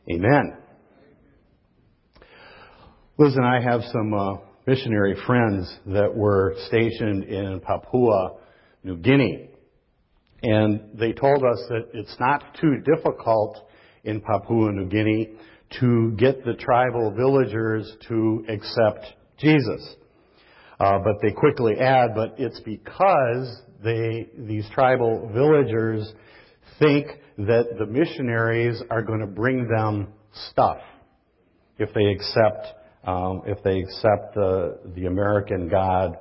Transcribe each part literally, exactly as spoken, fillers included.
Amen. Liz and I have some uh, missionary friends that were stationed in Papua New Guinea. And they told us that it's not too difficult in Papua New Guinea to get the tribal villagers to accept Jesus. Uh, but they quickly add, but it's because they, these tribal villagers think that the missionaries are going to bring them stuff if they accept, um, if they accept uh, the American God,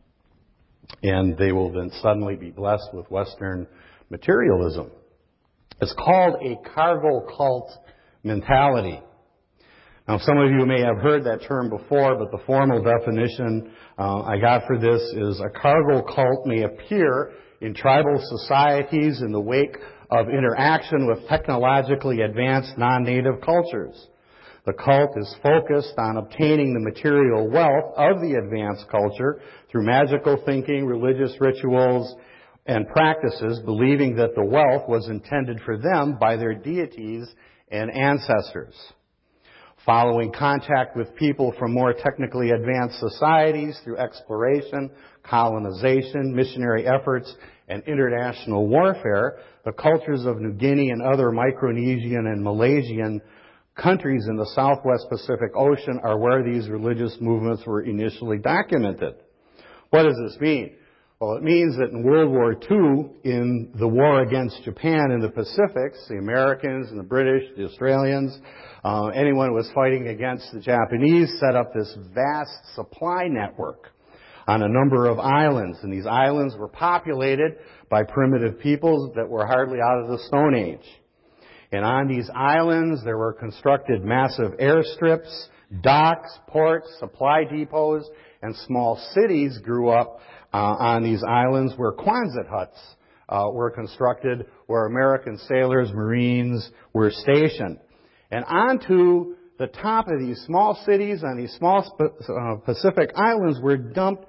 and they will then suddenly be blessed with Western materialism. It's called a cargo cult mentality. Now, some of you may have heard that term before, but the formal definition uh, I got for this is a cargo cult may appear in tribal societies in the wake of interaction with technologically advanced non-native cultures. The cult is focused on obtaining the material wealth of the advanced culture through magical thinking, religious rituals, and practices, believing that the wealth was intended for them by their deities and ancestors. Following contact with people from more technically advanced societies through exploration, colonization, missionary efforts, and international warfare, the cultures of New Guinea and other Micronesian and Malaysian countries in the Southwest Pacific Ocean are where these religious movements were initially documented. What does this mean? Well, it means that in World War Two, in the war against Japan in the Pacifics, the Americans and the British, the Australians, uh, anyone who was fighting against the Japanese set up this vast supply network on a number of islands. And these islands were populated by primitive peoples that were hardly out of the Stone Age. And on these islands, there were constructed massive airstrips, docks, ports, supply depots, and small cities grew up uh, on these islands where Quonset huts uh, were constructed, where American sailors, Marines were stationed. And onto the top of these small cities on these small uh, Pacific islands were dumped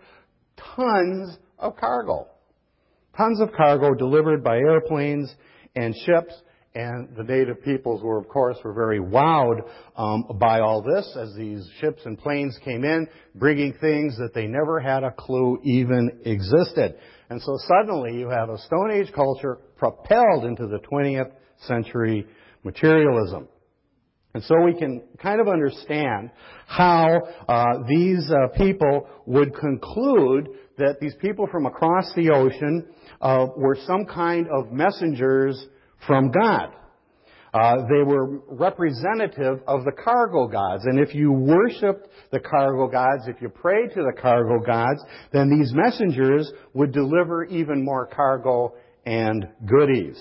tons of cargo. Tons of cargo delivered by airplanes and ships. And the native peoples were, of course, were very wowed um, by all this as these ships and planes came in, bringing things that they never had a clue even existed. And so suddenly you have a Stone Age culture propelled into the twentieth century materialism. And so we can kind of understand how uh, these uh, people would conclude that these people from across the ocean uh, were some kind of messengers from God. Uh, they were representative of the cargo gods. And if you worshiped the cargo gods, if you prayed to the cargo gods, then these messengers would deliver even more cargo and goodies.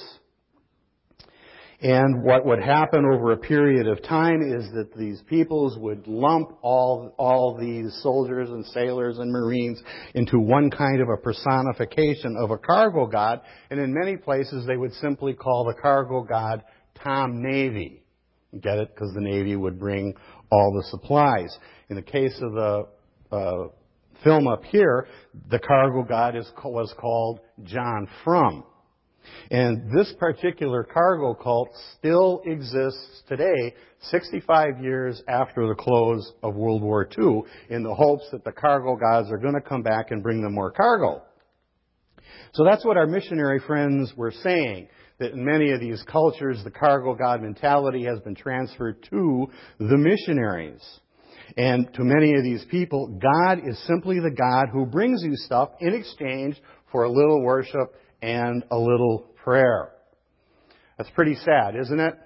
And what would happen over a period of time is that these peoples would lump all, all these soldiers and sailors and Marines into one kind of a personification of a cargo god. And in many places they would simply call the cargo god Tom Navy. Get it? Because the Navy would bring all the supplies. In the case of the uh, film up here, the cargo god is, was called John Frum. And this particular cargo cult still exists today, sixty-five years after the close of World War Two, in the hopes that the cargo gods are going to come back and bring them more cargo. So that's what our missionary friends were saying, that in many of these cultures, the cargo god mentality has been transferred to the missionaries. And to many of these people, God is simply the God who brings you stuff in exchange for a little worship and a little prayer. That's pretty sad, isn't it?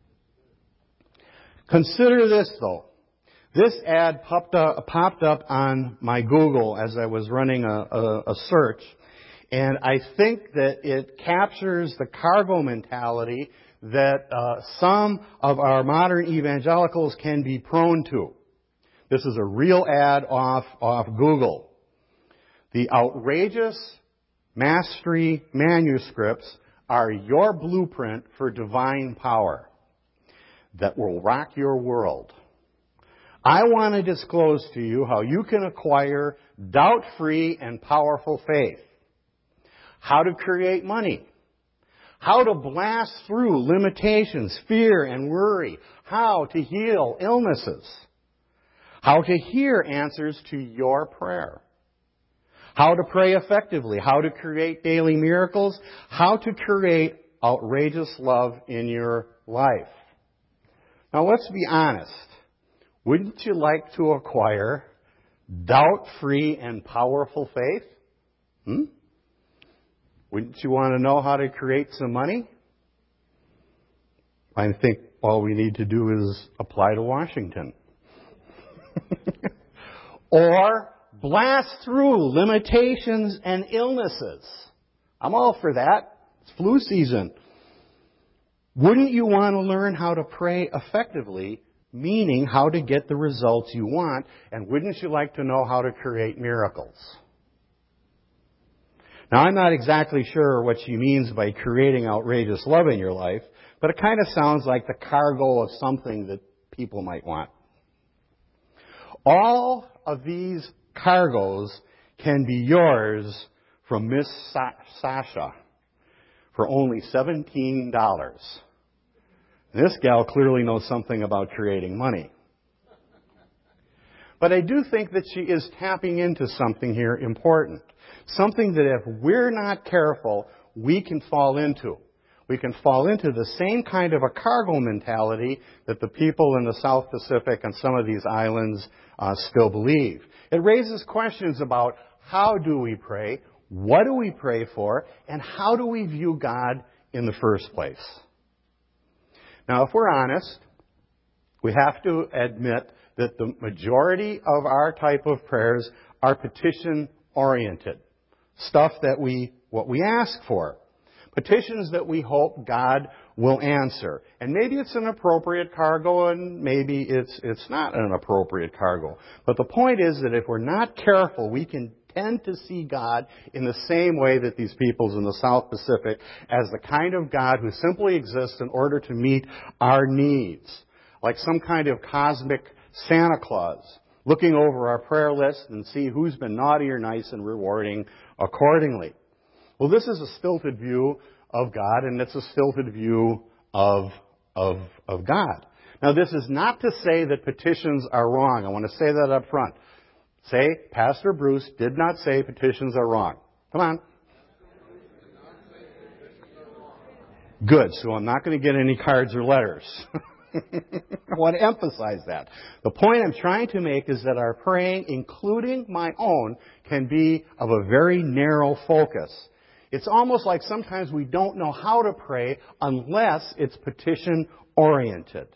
Consider this, though. This ad popped up, popped up on my Google as I was running a, a, a search, and I think that it captures the cargo mentality that uh, some of our modern evangelicals can be prone to. This is a real ad off, off Google. The outrageous mastery manuscripts are your blueprint for divine power that will rock your world. I want to disclose to you how you can acquire doubt-free and powerful faith, how to create money, how to blast through limitations, fear, and worry, how to heal illnesses, how to hear answers to your prayer, how to pray effectively, how to create daily miracles, how to create outrageous love in your life. Now let's be honest. Wouldn't you like to acquire doubt-free and powerful faith? Hmm? Wouldn't you want to know how to create some money? I think all we need to do is apply to Washington. Or blast through limitations and illnesses. I'm all for that. It's flu season. Wouldn't you want to learn how to pray effectively, meaning how to get the results you want, and wouldn't you like to know how to create miracles? Now, I'm not exactly sure what she means by creating outrageous love in your life, but it kind of sounds like the cargo of something that people might want. All of these cargoes can be yours from Miss Sa- Sasha for only seventeen dollars. This gal clearly knows something about creating money. But I do think that she is tapping into something here important. Something that if we're not careful, we can fall into. We can fall into the same kind of a cargo mentality that the people in the South Pacific and some of these islands uh, still believe. It raises questions about how do we pray, what do we pray for, and how do we view God in the first place. Now, if we're honest, we have to admit that the majority of our type of prayers are petition-oriented. Stuff that we, what we ask for. Petitions that we hope God will answer. And maybe it's an appropriate cargo and maybe it's, it's not an appropriate cargo. But the point is that if we're not careful, we can tend to see God in the same way that these peoples in the South Pacific, as the kind of God who simply exists in order to meet our needs. Like some kind of cosmic Santa Claus, looking over our prayer list and see who's been naughty or nice and rewarding accordingly. Well, this is a stilted view of God, and it's a stilted view of, of, of God. Now, this is not to say that petitions are wrong. I want to say that up front. Say, Pastor Bruce did not say petitions are wrong. Come on. Good. So I'm not going to get any cards or letters. I want to emphasize that. The point I'm trying to make is that our praying, including my own, can be of a very narrow focus. It's almost like sometimes we don't know how to pray unless it's petition-oriented.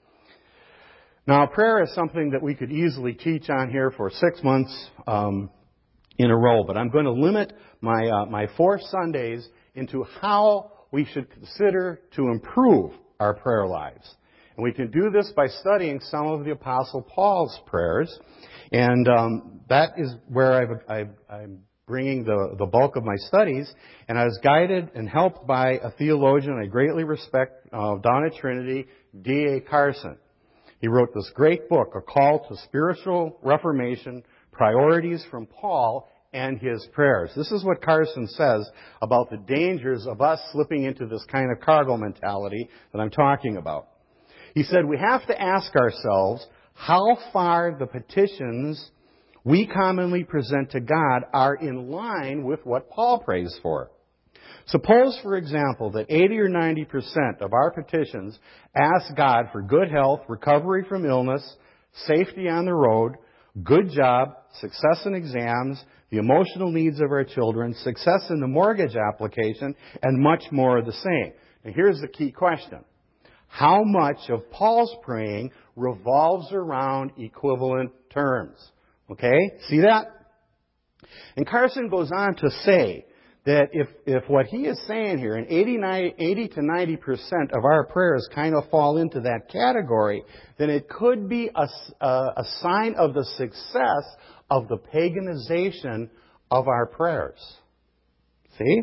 Now, prayer is something that we could easily teach on here for six months um, in a row, but I'm going to limit my uh, my four Sundays into how we should consider to improve our prayer lives. And we can do this by studying some of the Apostle Paul's prayers, and um, that is where I've, I've, I'm bringing the, the bulk of my studies. And I was guided and helped by a theologian I greatly respect, uh, down at Trinity, D A Carson. He wrote this great book, A Call to Spiritual Reformation, Priorities from Paul and His Prayers. This is what Carson says about the dangers of us slipping into this kind of cargo mentality that I'm talking about. He said, we have to ask ourselves how far the petitions we commonly present to God are in line with what Paul prays for. Suppose, for example, that eighty or ninety percent of our petitions ask God for good health, recovery from illness, safety on the road, good job, success in exams, the emotional needs of our children, success in the mortgage application, and much more of the same. Now here's the key question. How much of Paul's praying revolves around equivalent terms? Okay? See that? And Carson goes on to say that if, if what he is saying here, and eighty to ninety percent of our prayers kind of fall into that category, then it could be a, a, a sign of the success of the paganization of our prayers. See?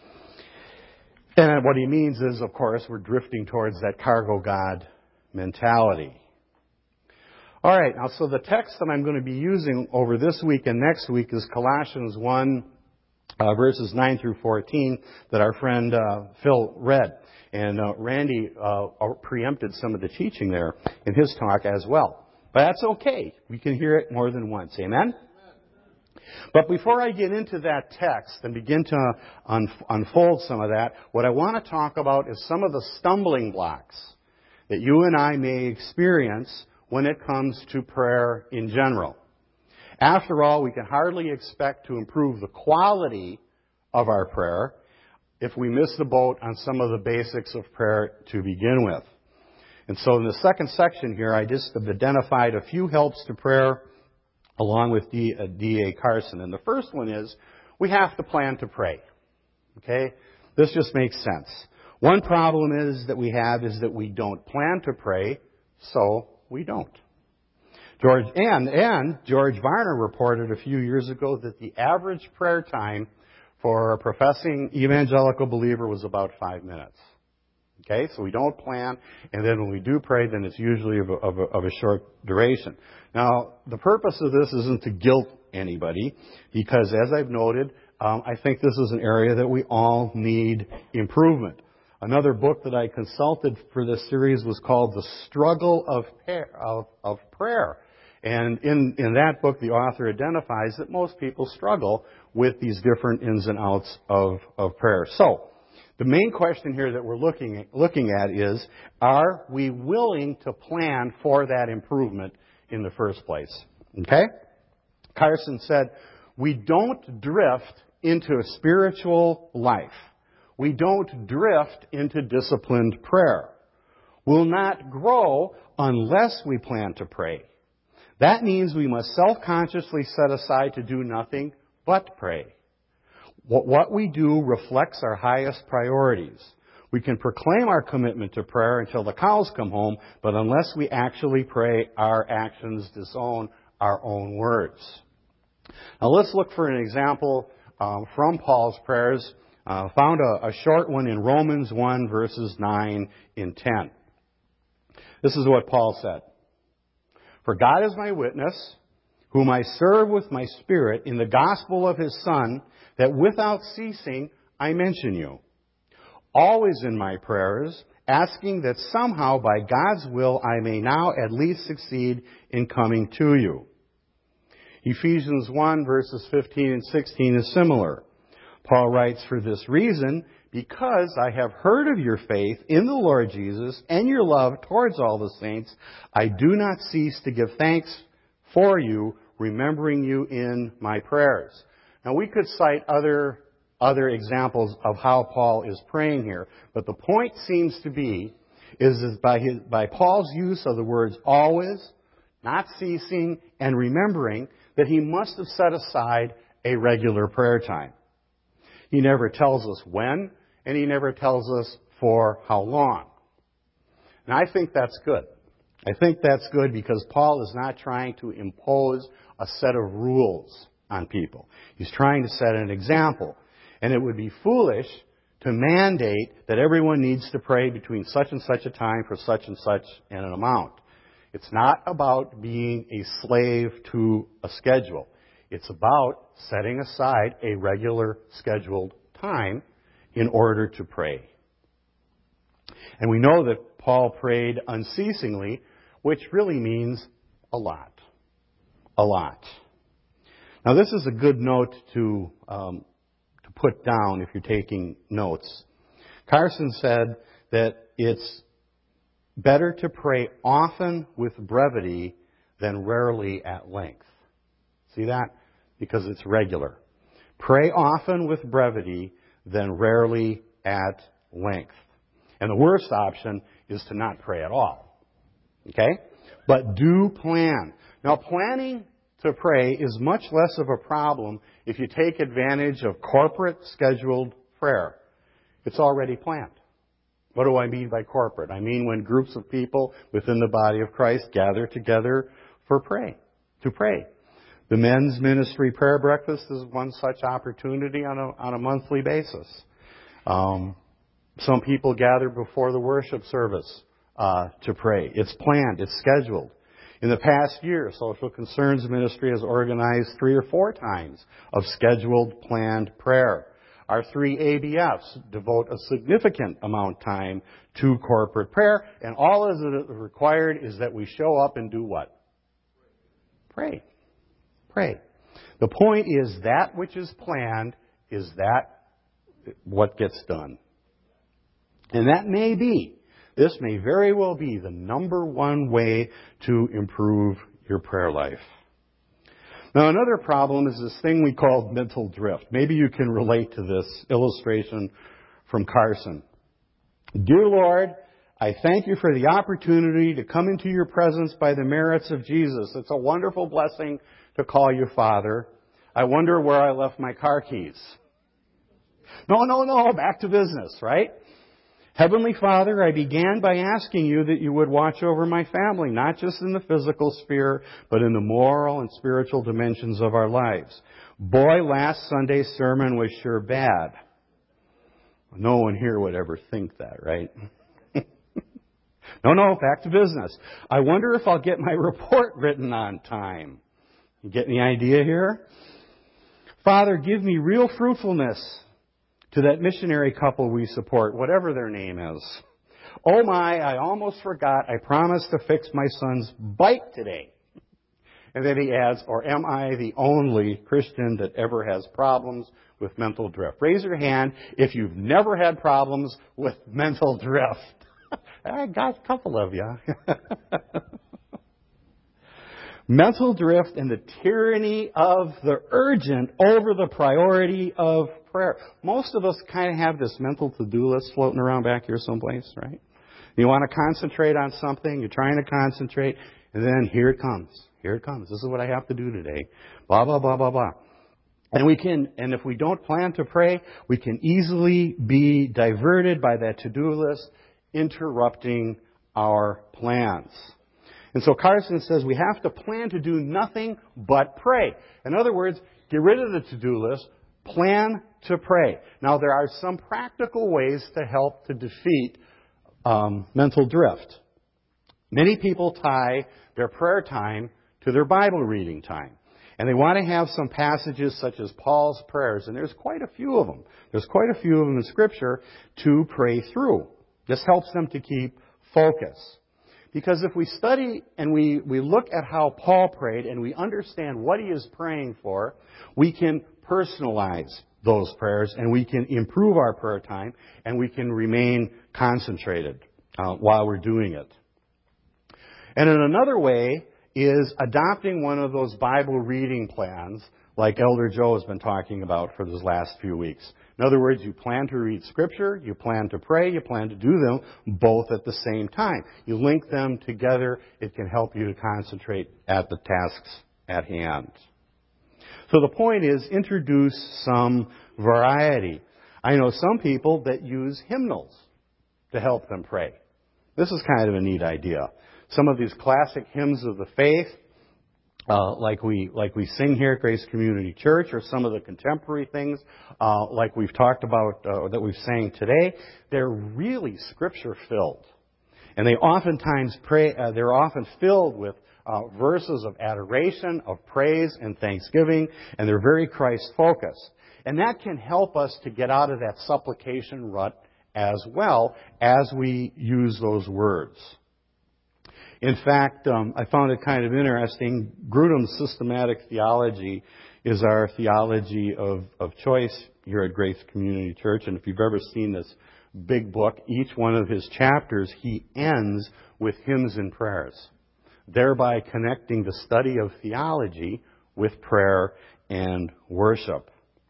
And what he means is, of course, we're drifting towards that cargo God mentality. All right, now so the text that I'm going to be using over this week and next week is Colossians one, uh, verses nine through fourteen that our friend uh, Phil read. And uh, Randy uh, preempted some of the teaching there in his talk as well. But that's okay. We can hear it more than once. Amen? But before I get into that text and begin to un- unfold some of that, what I want to talk about is some of the stumbling blocks that you and I may experience when it comes to prayer in general. After all, we can hardly expect to improve the quality of our prayer if we miss the boat on some of the basics of prayer to begin with. And so in the second section here, I just have identified a few helps to prayer along with D A Carson. And the first one is we have to plan to pray. Okay? This just makes sense. One problem is that we have is that we don't plan to pray, so we don't. George and, and George Varner reported a few years ago that the average prayer time for a professing evangelical believer was about five minutes. Okay, so we don't plan, and then when we do pray, then it's usually of a, of a, of a short duration. Now, the purpose of this isn't to guilt anybody, because as I've noted, um, I think this is an area that we all need improvement. Another book that I consulted for this series was called The Struggle of, of, of Prayer. And in, in that book, the author identifies that most people struggle with these different ins and outs of, of prayer. So, the main question here that we're looking at, looking at is, are we willing to plan for that improvement in the first place? Okay? Carson said, we don't drift into a spiritual life. We don't drift into disciplined prayer. We'll not grow unless we plan to pray. That means we must self-consciously set aside to do nothing but pray. What we do reflects our highest priorities. We can proclaim our commitment to prayer until the cows come home, but unless we actually pray, our actions disown our own words. Now let's look for an example um, from Paul's prayers. Uh, found a, a short one in Romans one, verses nine and ten. This is what Paul said. For God is my witness, whom I serve with my spirit in the gospel of his Son, that without ceasing I mention you, always in my prayers, asking that somehow by God's will I may now at least succeed in coming to you. Ephesians one, verses fifteen and sixteen is similar. Paul writes, for this reason, because I have heard of your faith in the Lord Jesus and your love towards all the saints, I do not cease to give thanks for you, remembering you in my prayers. Now we could cite other, other examples of how Paul is praying here, but the point seems to be, is, is by, his, by Paul's use of the words always, not ceasing, and remembering, that he must have set aside a regular prayer time. He never tells us when, and he never tells us for how long. And I think that's good. I think that's good because Paul is not trying to impose a set of rules on people. He's trying to set an example. And it would be foolish to mandate that everyone needs to pray between such and such a time for such and such an amount. It's not about being a slave to a schedule. It's about setting aside a regular scheduled time in order to pray. And we know that Paul prayed unceasingly, which really means a lot. A lot. Now this is a good note to, um, to put down if you're taking notes. Carson said that it's better to pray often with brevity than rarely at length. See that? Because it's regular. Pray often with brevity than rarely at length. And the worst option is to not pray at all. Okay? But do plan. Now, planning to pray is much less of a problem if you take advantage of corporate scheduled prayer. It's already planned. What do I mean by corporate? I mean when groups of people within the body of Christ gather together for pray, to pray. The men's ministry prayer breakfast is one such opportunity on a, on a monthly basis. Um, some people gather before the worship service uh, to pray. It's planned. It's scheduled. In the past year, Social Concerns Ministry has organized three or four times of scheduled, planned prayer. Our three A B Fs devote a significant amount of time to corporate prayer, and all that is required is that we show up and do what? Pray. Pray. The point is that which is planned is that what gets done. And that may be, this may very well be the number one way to improve your prayer life. Now, another problem is this thing we call mental drift. Maybe you can relate to this illustration from Carson. Dear Lord, I thank you for the opportunity to come into your presence by the merits of Jesus. It's a wonderful blessing to call you Father. I wonder where I left my car keys. No, no, no, back to business, right? Heavenly Father, I began by asking you that you would watch over my family, not just in the physical sphere, but in the moral and spiritual dimensions of our lives. Boy, last Sunday's sermon was sure bad. No one here would ever think that, right? No, no, back to business. I wonder if I'll get my report written on time. You get any idea here? Father, give me real fruitfulness to that missionary couple we support, whatever their name is. Oh my, I almost forgot. I promised to fix my son's bike today. And then he adds, or am I the only Christian that ever has problems with mental drift? Raise your hand if you've never had problems with mental drift. I got a couple of you. Mental drift and the tyranny of the urgent over the priority of prayer. Most of us kind of have this mental to-do list floating around back here someplace, right? You want to concentrate on something, you're trying to concentrate, and then here it comes. Here it comes. This is what I have to do today. Blah, blah, blah, blah, blah. And we can, and if we don't plan to pray, we can easily be diverted by that to-do list, interrupting our plans. And so Carson says we have to plan to do nothing but pray. In other words, get rid of the to-do list, plan to pray. Now, there are some practical ways to help to defeat um, mental drift. Many people tie their prayer time to their Bible reading time. And they want to have some passages such as Paul's prayers, and there's quite a few of them. There's quite a few of them in Scripture to pray through. This helps them to keep focus. Because if we study and we, we look at how Paul prayed and we understand what he is praying for, we can personalize those prayers and we can improve our prayer time and we can remain concentrated uh, while we're doing it. And in another way is adopting one of those Bible reading plans like Elder Joe has been talking about for these last few weeks. In other words, you plan to read Scripture, you plan to pray, you plan to do them both at the same time. You link them together, it can help you to concentrate at the tasks at hand. So the point is, introduce some variety. I know some people that use hymnals to help them pray. This is kind of a neat idea. Some of these classic hymns of the faith, Uh, like we like we sing here at Grace Community Church, or some of the contemporary things uh, like we've talked about uh, that we've sang today, they're really Scripture filled, and they oftentimes pray. Uh, they're often filled with uh, verses of adoration, of praise, and thanksgiving, and they're very Christ focused, and that can help us to get out of that supplication rut as well as we use those words. In fact, um, I found it kind of interesting. Grudem's systematic theology is our theology of, of choice here at Grace Community Church. And if you've ever seen this big book, each one of his chapters, he ends with hymns and prayers, thereby connecting the study of theology with prayer and worship.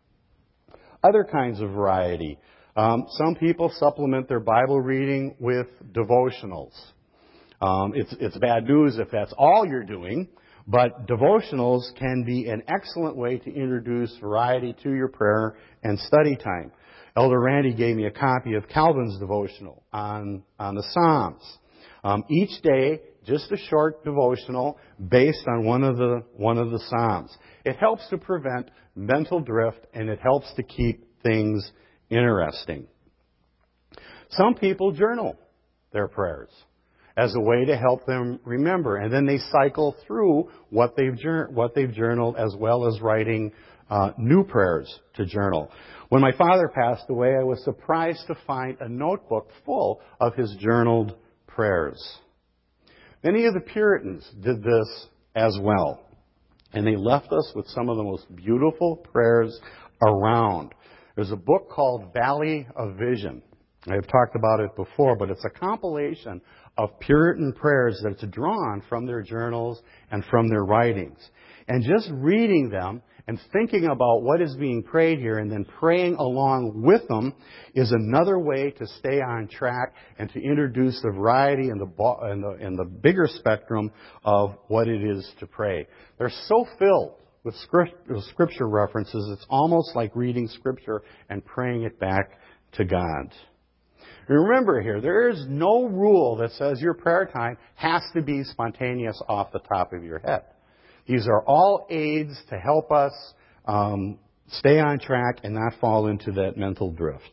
Other kinds of variety. Um, some people supplement their Bible reading with devotionals. Um, it's, it's bad news if that's all you're doing, but devotionals can be an excellent way to introduce variety to your prayer and study time. Elder Randy gave me a copy of Calvin's devotional on, on the Psalms. Um, each day, just a short devotional based on one of the, one of the Psalms. It helps to prevent mental drift and it helps to keep things interesting. Some people journal their prayers. as a way to help them remember. And then they cycle through what they've, what they've journaled, as well as writing uh, new prayers to journal. When my father passed away, I was surprised to find a notebook full of his journaled prayers. Many of the Puritans did this as well. And they left us with some of the most beautiful prayers around. There's a book called Valley of Vision. I've talked about it before, but it's a compilation of Puritan prayers that's drawn from their journals and from their writings. And just reading them and thinking about what is being prayed here and then praying along with them is another way to stay on track and to introduce the variety and the, and the, and the bigger spectrum of what it is to pray. They're so filled with scripture references, it's almost like reading Scripture and praying it back to God. Remember here, there is no rule that says your prayer time has to be spontaneous off the top of your head. These are all aids to help us um, stay on track and not fall into that mental drift.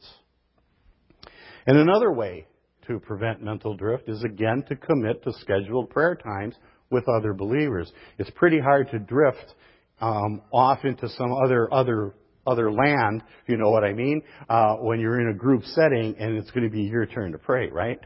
And another way to prevent mental drift is, again, to commit to scheduled prayer times with other believers. It's pretty hard to drift um, off into some other other other land, if you know what I mean, uh, when you're in a group setting and it's going to be your turn to pray, right?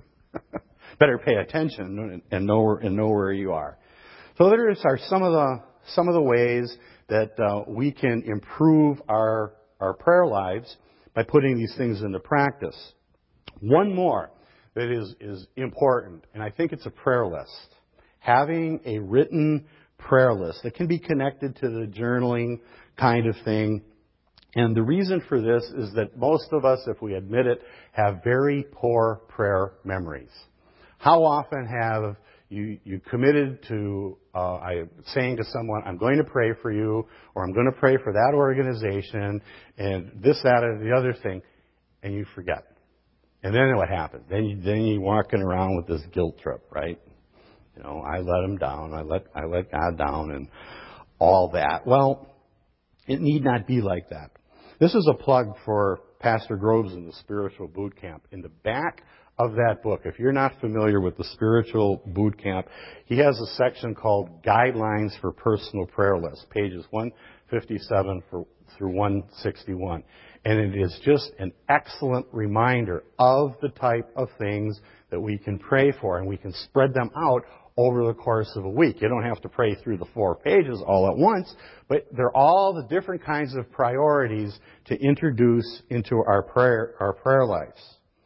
Better pay attention and know where, and know where you are. So there are some of the some of the ways that uh, we can improve our our prayer lives by putting these things into practice. One more that is is important, and I think it's a prayer list. Having a written prayer list that can be connected to the journaling kind of thing. And the reason for this is that most of us, if we admit it, have very poor prayer memories. How often have you, you committed to uh, I, saying to someone, I'm going to pray for you, or I'm going to pray for that organization, and this, that, and the other thing, and you forget. And then what happens? Then, you, then you're walking around with this guilt trip, right? You know, I let him down, I let, I let God down, and all that. Well, it need not be like that. This is a plug for Pastor Groves in the Spiritual Boot Camp. In the back of that book, if you're not familiar with the Spiritual Boot Camp, he has a section called Guidelines for Personal Prayer List, pages one fifty-seven through one sixty-one. And it is just an excellent reminder of the type of things that we can pray for, and we can spread them out over the course of a week. You don't have to pray through the four pages all at once, but they're all the different kinds of priorities to introduce into our prayer, our prayer lives.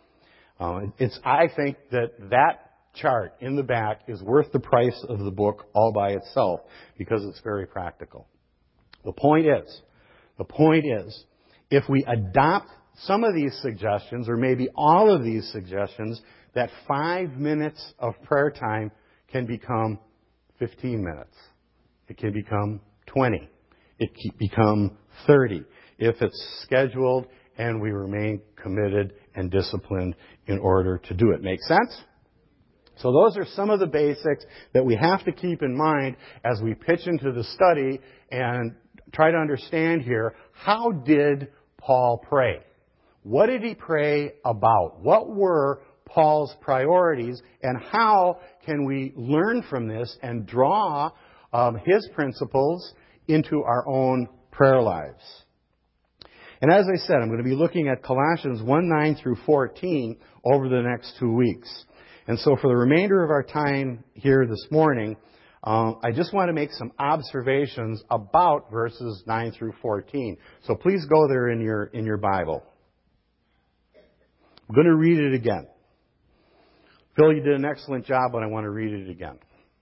Uh, it's, I think that that chart in the back is worth the price of the book all by itself because it's very practical. The point is, the point is, if we adopt some of these suggestions, or maybe all of these suggestions, that five minutes of prayer time can become fifteen minutes. It can become twenty. It can become thirty if it's scheduled and we remain committed and disciplined in order to do it. Make sense? So those are some of the basics that we have to keep in mind as we pitch into the study and try to understand here, how did Paul pray? What did he pray about? What were Paul's priorities, and how can we learn from this and draw um, his principles into our own prayer lives? And as I said, I'm going to be looking at Colossians one, nine through fourteen over the next two weeks. And so for the remainder of our time here this morning, uh, I just want to make some observations about verses nine through fourteen. So please go there in your, in your Bible. I'm going to read it again. Phil, you did an excellent job, but I want to read it again.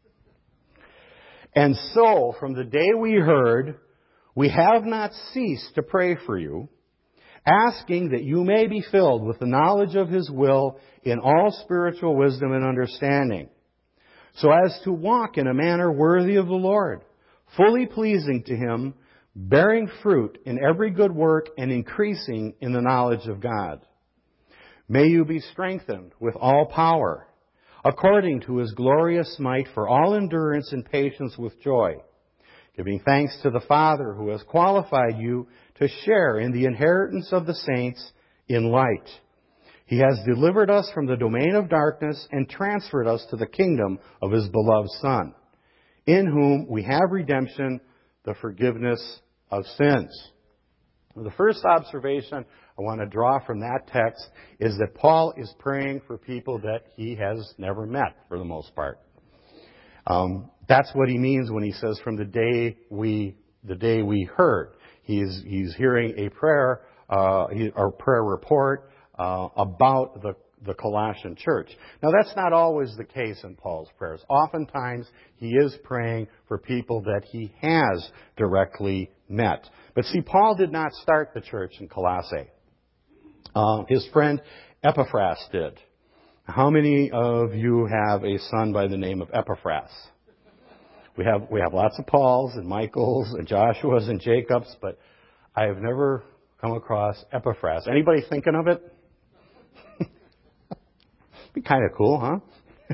And so, from the day we heard, we have not ceased to pray for you, asking that you may be filled with the knowledge of His will in all spiritual wisdom and understanding, so as to walk in a manner worthy of the Lord, fully pleasing to Him, bearing fruit in every good work and increasing in the knowledge of God. May you be strengthened with all power, according to His glorious might, for all endurance and patience with joy, giving thanks to the Father who has qualified you to share in the inheritance of the saints in light. He has delivered us from the domain of darkness and transferred us to the kingdom of His beloved Son, in whom we have redemption, the forgiveness of sins. The first observation I want to draw from that text is that Paul is praying for people that he has never met, for the most part. Um, that's what he means when he says, "From the day we, the day we heard." He's he's hearing a prayer, uh, or prayer report uh, about the the Colossian church. Now, that's not always the case in Paul's prayers. Oftentimes, he is praying for people that he has directly met. But see, Paul did not start the church in Colossae. Uh, his friend Epaphras did. How many of you have a son by the name of Epaphras? We have we have lots of Pauls and Michaels and Joshuas and Jacobs, but I have never come across Epaphras. Anybody thinking of it? Be kind of cool, huh?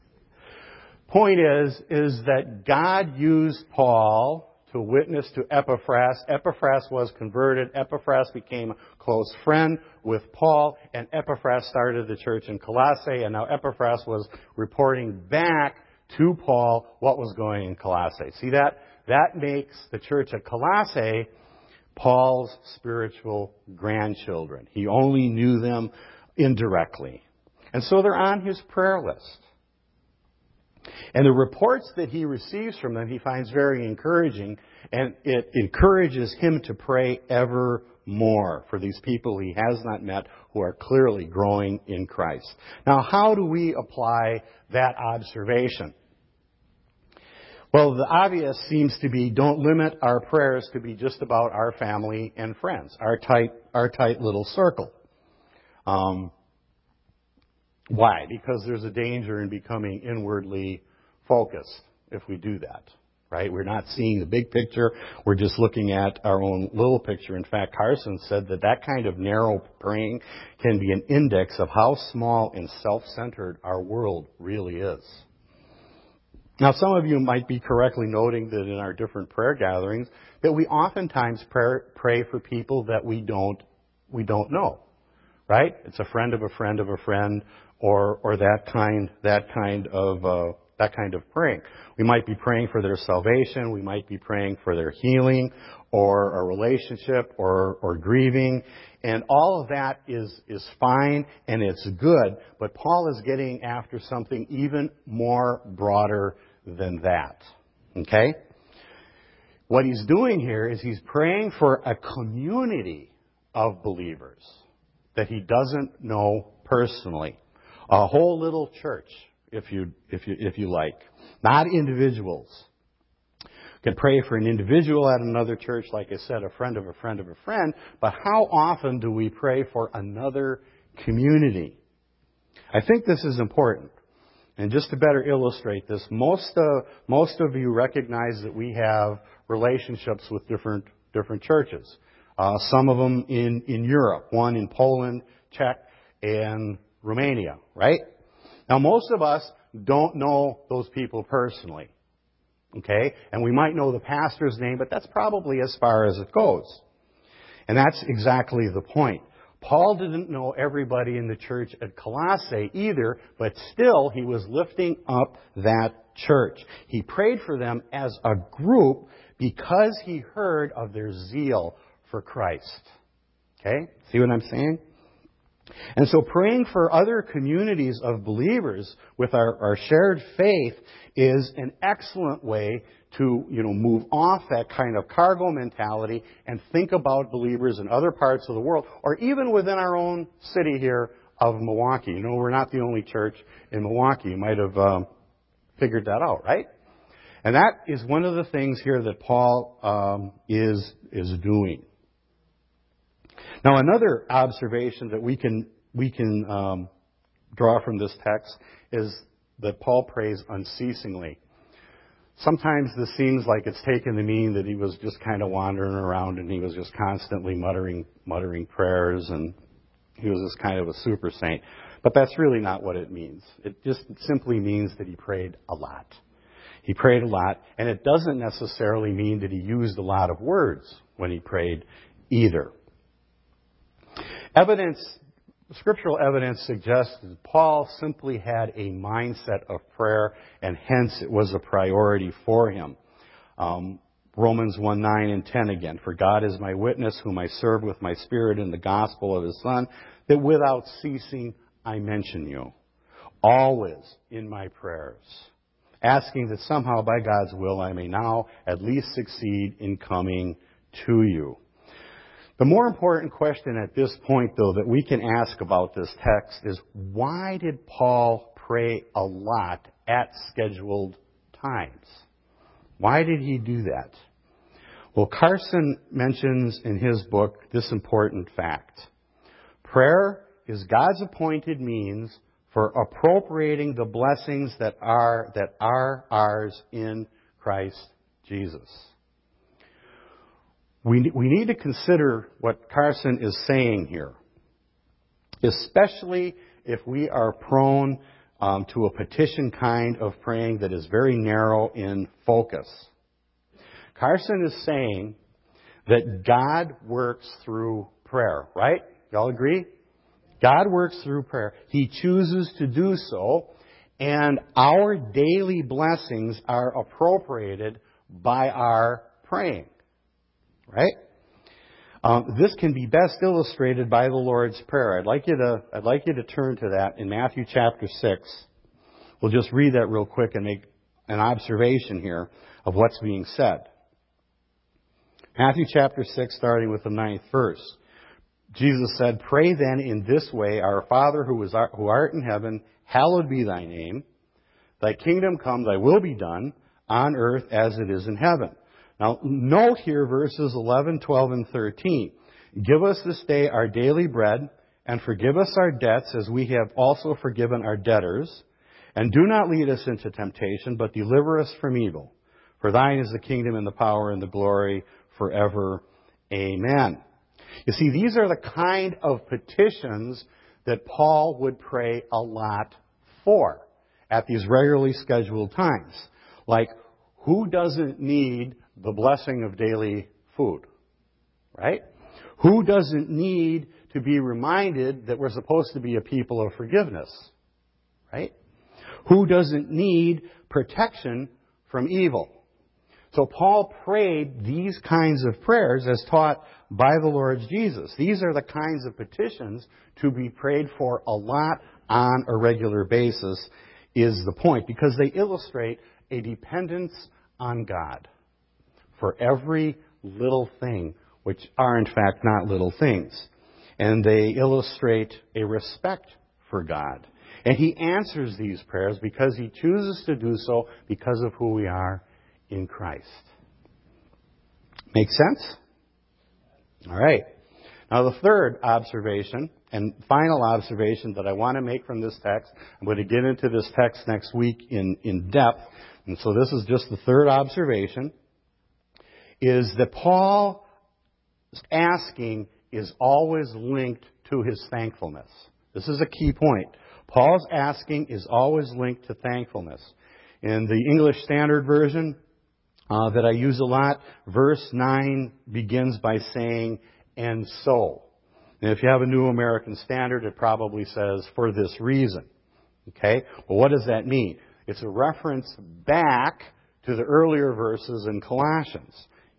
Point is, is that God used Paul to witness to Epaphras. Epaphras was converted. Epaphras became a close friend with Paul, and Epaphras started the church in Colossae, and now Epaphras was reporting back to Paul what was going on in Colossae. See that? That makes the church at Colossae Paul's spiritual grandchildren. He only knew them indirectly. And so they're on his prayer list. And the reports that he receives from them, he finds very encouraging, and it encourages him to pray ever more for these people he has not met who are clearly growing in Christ. Now, how do we apply that observation? Well, the obvious seems to be, don't limit our prayers to be just about our family and friends, our tight, our tight little circle. Um, why? Because there's a danger in becoming inwardly focused if we do that, right? We're not seeing the big picture. We're just looking at our own little picture. In fact, Carson said that that kind of narrow praying can be an index of how small and self-centered our world really is. Now, some of you might be correctly noting that in our different prayer gatherings that we oftentimes pray, pray for people that we don't we don't know, right? It's a friend of a friend of a friend, or or that kind that kind of uh, that kind of praying. We might be praying for their salvation. We might be praying for their healing, or a relationship, or or grieving, and all of that is is fine and it's good. But Paul is getting after something even more broader than that. Okay? What he's doing here is he's praying for a community of believers that he doesn't know personally. A whole little church, if you if you if you like. Not individuals. You can pray for an individual at another church, like I said, a friend of a friend of a friend, but how often do we pray for another community? I think this is important. And just to better illustrate this, most of, most of you recognize that we have relationships with different different churches. Uh, some of them in, in Europe, one in Poland, Czech, and Romania, right? Now, most of us don't know those people personally, okay? And we might know the pastor's name, but that's probably as far as it goes. And that's exactly the point. Paul didn't know everybody in the church at Colossae either, but still he was lifting up that church. He prayed for them as a group because he heard of their zeal for Christ. Okay? See what I'm saying? And so praying for other communities of believers with our, our shared faith is an excellent way to, you know, move off that kind of cargo mentality and think about believers in other parts of the world, or even within our own city here of Milwaukee. You know, we're not the only church in Milwaukee. You might have um, figured that out, right? And that is one of the things here that Paul um, is is doing. Now, another observation that we can we can um, draw from this text is that Paul prays unceasingly. Sometimes this seems like it's taken to mean that he was just kind of wandering around and he was just constantly muttering muttering prayers and he was just kind of a super saint. But that's really not what it means. It just simply means that he prayed a lot. He prayed a lot, and it doesn't necessarily mean that he used a lot of words when he prayed either. Evidence scriptural evidence suggests that Paul simply had a mindset of prayer, and hence it was a priority for him. Um, Romans one, nine and ten again. For God is my witness, whom I serve with my spirit in the gospel of his Son, that without ceasing I mention you, always in my prayers, asking that somehow by God's will I may now at least succeed in coming to you. The more important question at this point, though, that we can ask about this text is, why did Paul pray a lot at scheduled times? Why did he do that? Well, Carson mentions in his book this important fact. Prayer is God's appointed means for appropriating the blessings that are, that are ours in Christ Jesus. We, we need to consider what Carson is saying here, especially if we are prone um, to a petition kind of praying that is very narrow in focus. Carson is saying that God works through prayer, right? Y'all agree? God works through prayer. He chooses to do so, and our daily blessings are appropriated by our praying. Right? Um, this can be best illustrated by the Lord's Prayer. I'd like you to I'd like you to turn to that in Matthew chapter six. We'll just read that real quick and make an observation here of what's being said. Matthew chapter six, starting with the ninth verse. Jesus said, "Pray then in this way, Our Father who is who art in heaven, hallowed be thy name. Thy kingdom come, thy will be done on earth as it is in heaven." Now, note here verses eleven, twelve, and thirteen. "Give us this day our daily bread, and forgive us our debts as we have also forgiven our debtors. And do not lead us into temptation, but deliver us from evil. For thine is the kingdom and the power and the glory forever. Amen." You see, these are the kind of petitions that Paul would pray a lot for at these regularly scheduled times. Like, who doesn't need the blessing of daily food? Right? Who doesn't need to be reminded that we're supposed to be a people of forgiveness? Right? Who doesn't need protection from evil? So Paul prayed these kinds of prayers as taught by the Lord Jesus. These are the kinds of petitions to be prayed for a lot on a regular basis, is the point, because they illustrate a dependence on God for every little thing, which are in fact not little things. And they illustrate a respect for God. And He answers these prayers because He chooses to do so because of who we are in Christ. Make sense? All right. Now the third observation and final observation that I want to make from this text, I'm going to get into this text next week in, in depth. And so this is just the third observation, is that Paul's asking is always linked to his thankfulness. This is a key point. Paul's asking is always linked to thankfulness. In the English Standard Version uh, that I use a lot, verse nine begins by saying, "and so." And if you have a New American Standard, it probably says, "for this reason." Okay? Well, what does that mean? It's a reference back to the earlier verses in Colossians.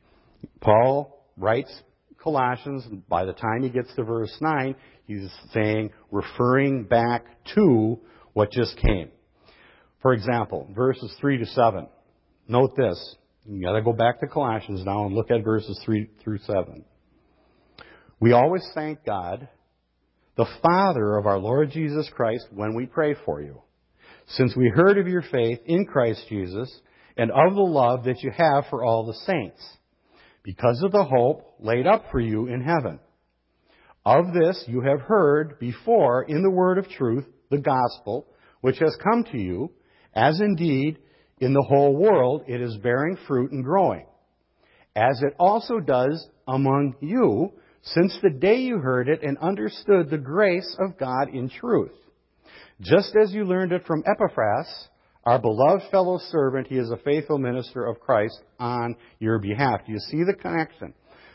Paul writes Colossians, and by the time he gets to verse nine, he's saying, referring back to what just came. For example, verses three to seven. Note this. You got to go back to Colossians now and look at verses three through seven. "We always thank God, the Father of our Lord Jesus Christ, when we pray for you, since we heard of your faith in Christ Jesus and of the love that you have for all the saints, because of the hope laid up for you in heaven. Of this you have heard before in the word of truth, the gospel, which has come to you, as indeed in the whole world it is bearing fruit and growing, as it also does among you, since the day you heard it and understood the grace of God in truth. Just as you learned it from Epaphras, our beloved fellow servant, he is a faithful minister of Christ on your behalf." Do you see the connection?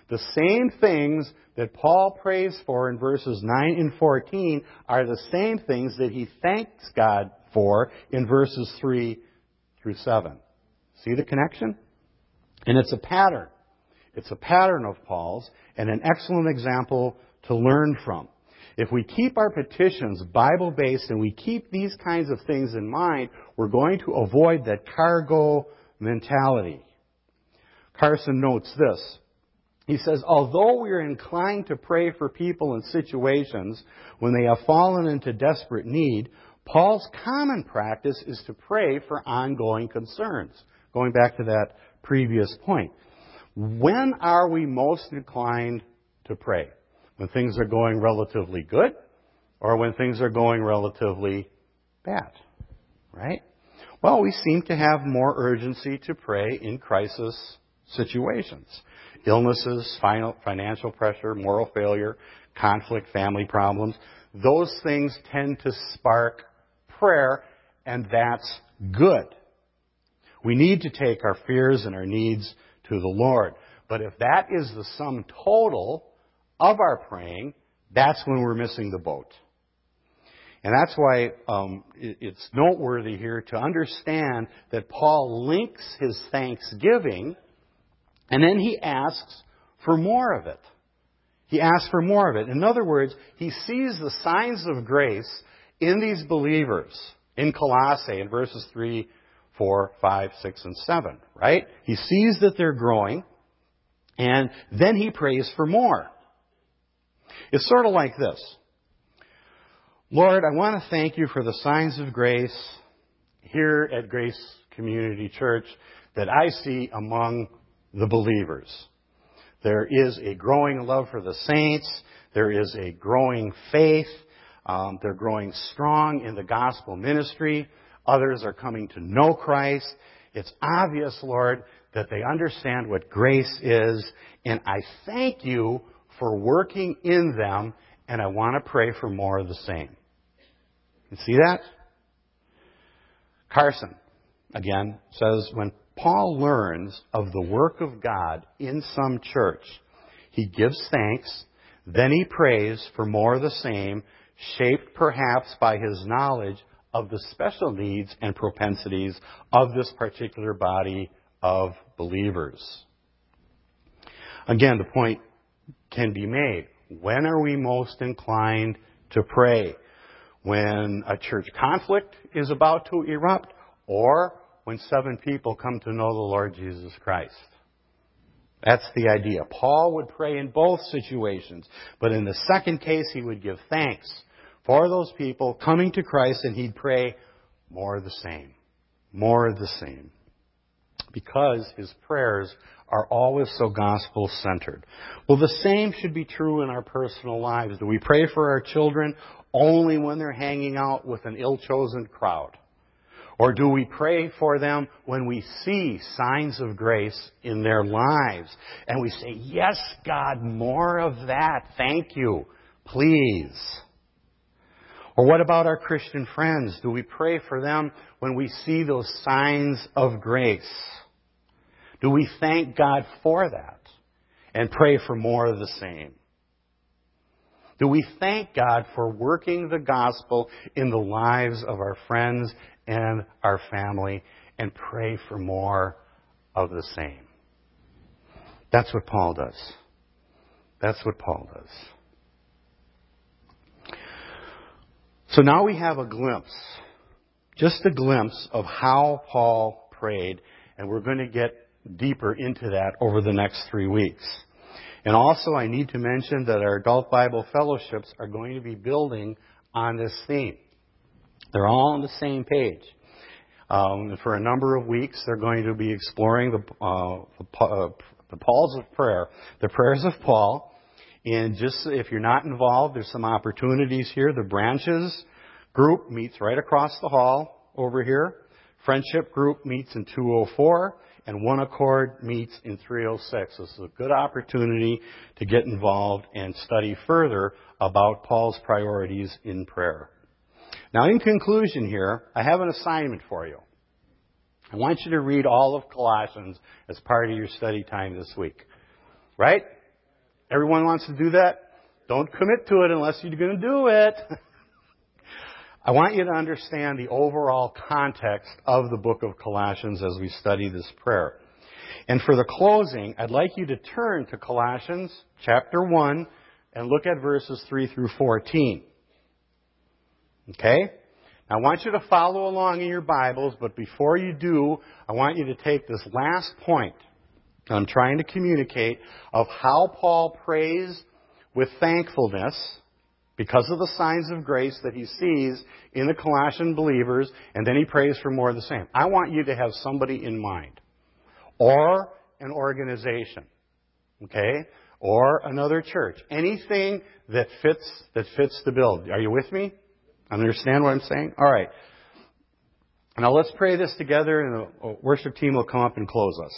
The same things that Paul prays for in verses nine and fourteen are the same things that he thanks God for in verses three through seven. See the connection? And it's a pattern. It's a pattern of Paul's and an excellent example to learn from. If we keep our petitions Bible-based and we keep these kinds of things in mind, we're going to avoid that cargo mentality. Carson notes this. He says, although we are inclined to pray for people in situations when they have fallen into desperate need, Paul's common practice is to pray for ongoing concerns. Going back to that previous point. When are we most inclined to pray? When things are going relatively good or when things are going relatively bad? Right? Well, we seem to have more urgency to pray in crisis situations. Illnesses, financial pressure, moral failure, conflict, family problems. Those things tend to spark prayer, and that's good. We need to take our fears and our needs to the Lord. But if that is the sum total of our praying, that's when we're missing the boat. And that's why um, it, it's noteworthy here to understand that Paul links his thanksgiving and then he asks for more of it. He asks for more of it. In other words, he sees the signs of grace in these believers in Colossae in verses three, four, five, six, and seven, right? He sees that they're growing, and then he prays for more. It's sort of like this. Lord, I want to thank you for the signs of grace here at Grace Community Church that I see among the believers. There is a growing love for the saints. There is a growing faith. Um, they're growing strong in the gospel ministry. Others are coming to know Christ. It's obvious, Lord, that they understand what grace is. And I thank you for working in them. And I want to pray for more of the same. You see that? Carson, again, says, when Paul learns of the work of God in some church, he gives thanks, then he prays for more of the same, shaped perhaps by his knowledge of the special needs and propensities of this particular body of believers. Again, the point can be made. When are we most inclined to pray? When a church conflict is about to erupt, or when seven people come to know the Lord Jesus Christ? That's the idea. Paul would pray in both situations, but in the second case, he would give thanks for those people coming to Christ, and he'd pray more of the same. More of the same. Because his prayers are always so gospel-centered. Well, the same should be true in our personal lives. Do we pray for our children only when they're hanging out with an ill-chosen crowd? Or do we pray for them when we see signs of grace in their lives? And we say, yes, God, more of that. Thank you. Please. Or what about our Christian friends? Do we pray for them when we see those signs of grace? Do we thank God for that and pray for more of the same? Do we thank God for working the gospel in the lives of our friends and our family and pray for more of the same? That's what Paul does. That's what Paul does. So now we have a glimpse, just a glimpse of how Paul prayed, and we're going to get deeper into that over the next three weeks. And also, I need to mention that our adult Bible fellowships are going to be building on this theme. They're all on the same page. Um, for a number of weeks, they're going to be exploring the, uh, the, uh, the Pauls of prayer, the prayers of Paul. And just if you're not involved, there's some opportunities here. The Branches group meets right across the hall over here. Friendship group meets in two oh four. And One Accord meets in three oh six. This is a good opportunity to get involved and study further about Paul's priorities in prayer. Now, in conclusion here, I have an assignment for you. I want you to read all of Colossians as part of your study time this week. Right? Everyone wants to do that? Don't commit to it unless you're going to do it. I want you to understand the overall context of the book of Colossians as we study this prayer. And for the closing, I'd like you to turn to Colossians chapter one and look at verses three through fourteen. Okay? Now, I want you to follow along in your Bibles, but before you do, I want you to take this last point I'm trying to communicate of how Paul prays with thankfulness because of the signs of grace that he sees in the Colossian believers, and then he prays for more of the same. I want you to have somebody in mind, or an organization, okay, or another church. Anything that fits that fits the bill. Are you with me? Understand what I'm saying? All right. Now let's pray this together, and the worship team will come up and close us.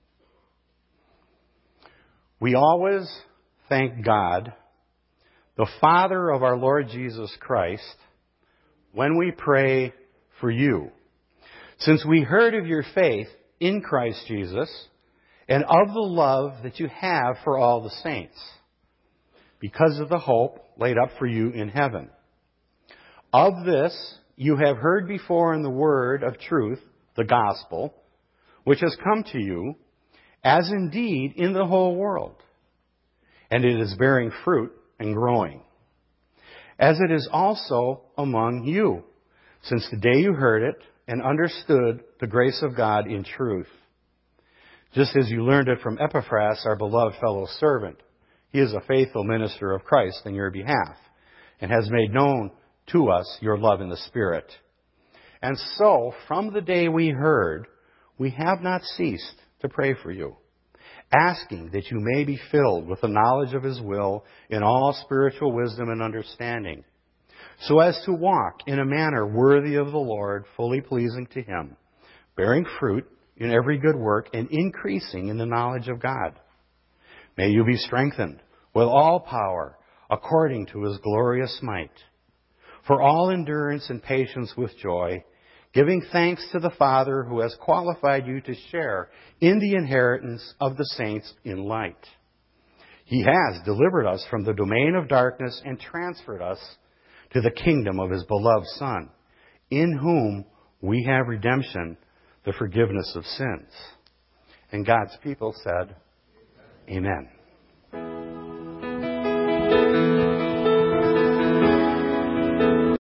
We always thank God, the Father of our Lord Jesus Christ, when we pray for you, since we heard of your faith in Christ Jesus and of the love that you have for all the saints, because of the hope laid up for you in heaven. Of this you have heard before in the word of truth, the gospel, which has come to you, as indeed in the whole world. And it is bearing fruit and growing, as it is also among you, since the day you heard it and understood the grace of God in truth. Just as you learned it from Epaphras, our beloved fellow servant. He is a faithful minister of Christ in your behalf, and has made known to us your love in the Spirit. And so, from the day we heard, we have not ceased to pray for you, asking that you may be filled with the knowledge of His will in all spiritual wisdom and understanding, so as to walk in a manner worthy of the Lord, fully pleasing to Him, bearing fruit in every good work and increasing in the knowledge of God. May you be strengthened with all power according to His glorious might, for all endurance and patience with joy, giving thanks to the Father who has qualified you to share in the inheritance of the saints in light. He has delivered us from the domain of darkness and transferred us to the kingdom of His beloved Son, in whom we have redemption, the forgiveness of sins. And God's people said, Amen.